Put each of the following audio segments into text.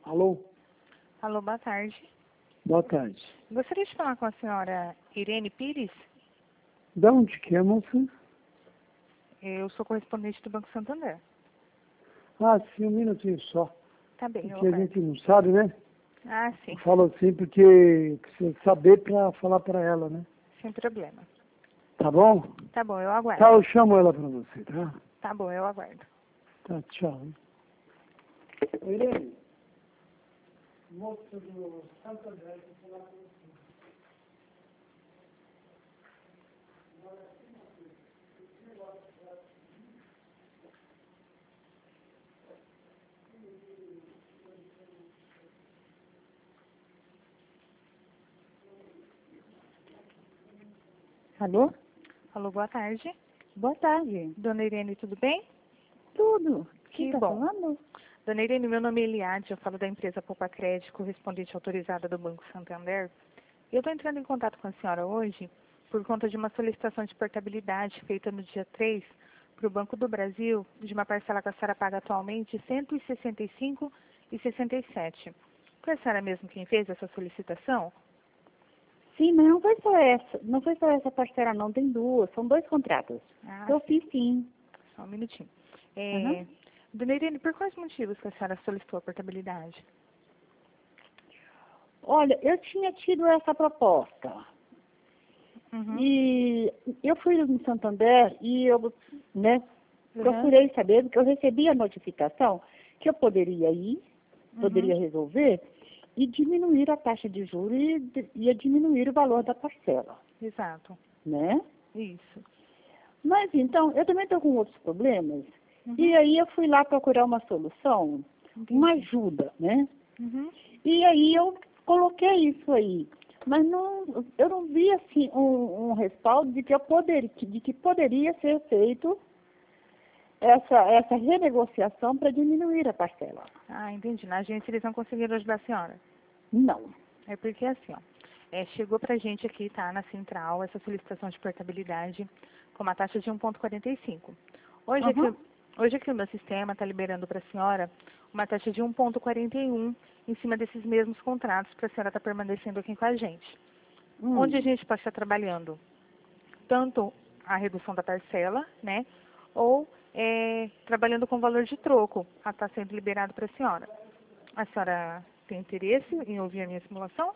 Alô? Alô, boa tarde. Boa tarde. Gostaria de falar com a senhora Irene Pires. Da onde que é, moça? Eu sou correspondente do Banco Santander. Ah, sim, um minutinho só. Tá bem, eu Porque a aguardo. gente não sabe, né? Ah, sim. Eu falo assim porque precisa saber para falar para ela, né? Sem problema. Tá bom? Tá bom, eu aguardo. Tá, eu chamo ela para você, tá? Tá bom, eu aguardo. Tá, tchau. Irene, moça do Santander, vou falar com você. Alô? Alô, boa tarde. Boa tarde. Dona Irene, tudo bem? Tudo. Quem Que tá bom. falando? Dona Irene, meu nome é Eliade, eu falo da empresa Poupa Crédito, correspondente autorizada do Banco Santander. Eu estou entrando em contato com a senhora hoje por conta de uma solicitação de portabilidade feita no dia 3 para o Banco do Brasil, de uma parcela que a senhora paga atualmente de R$ 165,67. Foi a senhora mesmo quem fez essa solicitação? Sim, mas não foi só essa. Não foi só essa parceira, não. Tem duas. São dois contratos. Ah, Eu fiz sim. só um minutinho. Uhum. Dona Irene, por quais motivos que a senhora solicitou a portabilidade? Olha, eu tinha tido essa proposta. Uhum. E eu fui no Santander e eu, né, Uhum. procurei saber, porque eu recebi a notificação que eu poderia ir, poderia Uhum. resolver e diminuir a taxa de juros e ia diminuir o valor da parcela, Exato. né? Isso. Mas então, eu também estou com outros problemas. Uhum. E aí eu fui lá procurar uma solução, uma Entendi. ajuda, né? Uhum. E aí eu coloquei isso aí. Mas não, eu não vi assim um respaldo de que poderia ser feito essa renegociação para diminuir a parcela. Ah, entendi. Na agência eles não conseguiram ajudar a senhora. Não. É porque assim, ó, chegou pra gente aqui, tá, na central, essa solicitação de portabilidade com uma taxa de 1,45. Hoje Uhum. aqui o meu sistema está liberando para a senhora uma taxa de 1,41 em cima desses mesmos contratos para a senhora estar permanecendo aqui com a gente. Onde a gente pode estar trabalhando tanto a redução da parcela, né, ou trabalhando com valor de troco, a estar sendo liberado para a senhora. A senhora tem interesse em ouvir a minha simulação?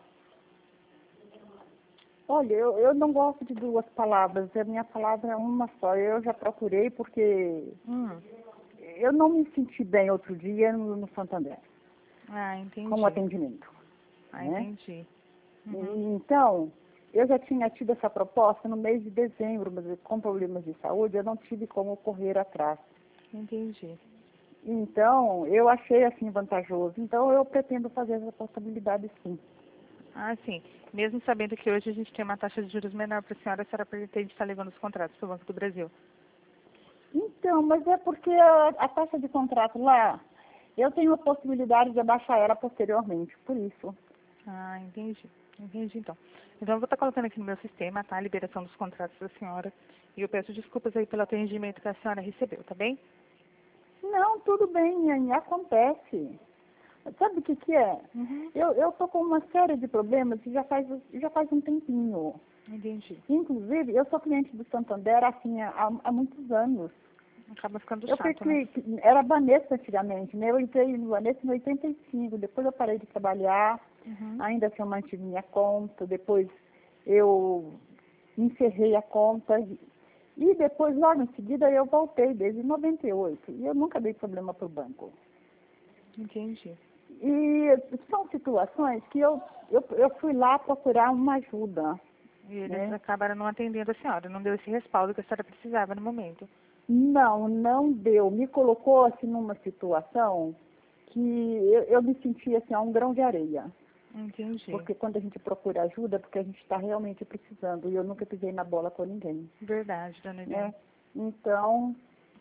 Olha, eu não gosto de duas palavras, a minha palavra é uma só. Eu já procurei porque eu não me senti bem outro dia no Santander, Ah, entendi. com o atendimento. Ah, Né? entendi. E, então, eu já tinha tido essa proposta no mês de dezembro, mas com problemas de saúde, eu não tive como correr atrás. Entendi. Então, eu achei assim vantajoso. Então, eu pretendo fazer essa possibilidade sim. Ah, sim. Mesmo sabendo que hoje a gente tem uma taxa de juros menor para a senhora pretende estar levando os contratos para o Banco do Brasil. Então, mas é porque a taxa de contrato lá, eu tenho a possibilidade de abaixar ela posteriormente, por isso. Ah, entendi. Entendi, então. Então, eu vou estar colocando aqui no meu sistema, tá? A liberação dos contratos da senhora. E eu peço desculpas aí pelo atendimento que a senhora recebeu, tá bem? Não, tudo bem, Anny, acontece. Sabe o que que é? Uhum. Eu tô com uma série de problemas que já faz um tempinho. Entendi. Inclusive, eu sou cliente do Santander assim, há muitos anos. Acaba ficando Eu chato, né? era Banespa antigamente, né? Eu entrei no Banespa em 85, depois eu parei de trabalhar, Uhum. ainda assim eu mantive minha conta, depois eu encerrei a conta e depois, logo em seguida, eu voltei desde 98 e eu nunca dei problema para o banco. Entendi. E são situações que eu fui lá procurar uma ajuda, E eles né? acabaram não atendendo a senhora, não deu esse respaldo que a senhora precisava no momento. Não deu. Me colocou assim numa situação que eu me senti assim, a um grão de areia. Entendi. Porque quando a gente procura ajuda, é porque a gente está realmente precisando. E eu nunca pisei na bola com ninguém, Verdade, dona Irene. né? Então,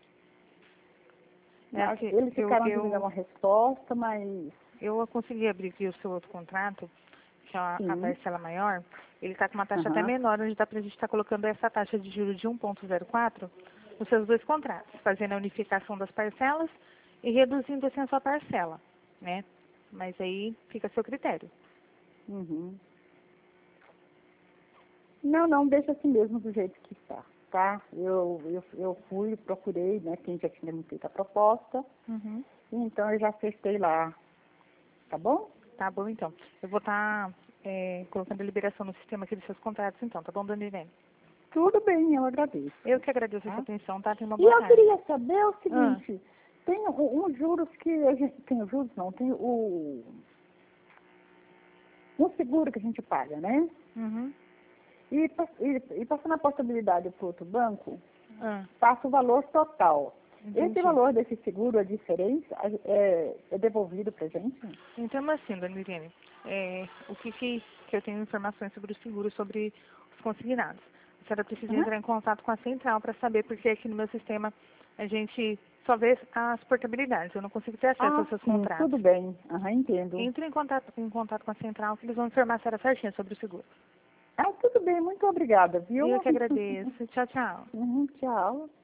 Assim, eles ficaram de me dar uma resposta, mas eu consegui abrir aqui o seu outro contrato, que é a sim. parcela maior. Ele está com uma taxa até Aham. menor, onde dá para a gente estar colocando essa taxa de juros de 1,04 nos seus dois contratos, fazendo a unificação das parcelas e reduzindo assim a sua parcela, né? Mas aí fica a seu critério. Uhum. Não, deixa assim mesmo do jeito que está, tá? Eu fui, procurei, né, quem já tinha me feito a proposta, Uhum. então eu já acertei lá, tá bom? Tá bom, então. Eu vou estar colocando a liberação no sistema aqui dos seus contratos, então, tá bom, dona Irene? Tudo bem, eu agradeço. Eu que agradeço a Tá? sua atenção, tá? Tenha uma E boa eu tarde. queria saber o Ah. seguinte, tem uns juros que a gente, tem os juros não, tem um seguro que a gente paga, né? Uhum. E passando a possibilidade para outro banco, Ah, passa o valor total. entendi. Esse valor desse seguro, a diferença, é devolvido para a gente? Então, assim, dona Irene, o que eu tenho informações sobre o seguro, sobre os consignados. A senhora precisa Uhum. entrar em contato com a central para saber, porque aqui no meu sistema a gente só vê as portabilidades, eu não consigo ter acesso aos seus Sim, contratos. tudo bem. Aham, entendo. Entre em contato com a central, que eles vão informar a senhora certinho sobre o seguro. Tudo bem, muito obrigada, viu? Eu que agradeço. Tchau, tchau. Tchau.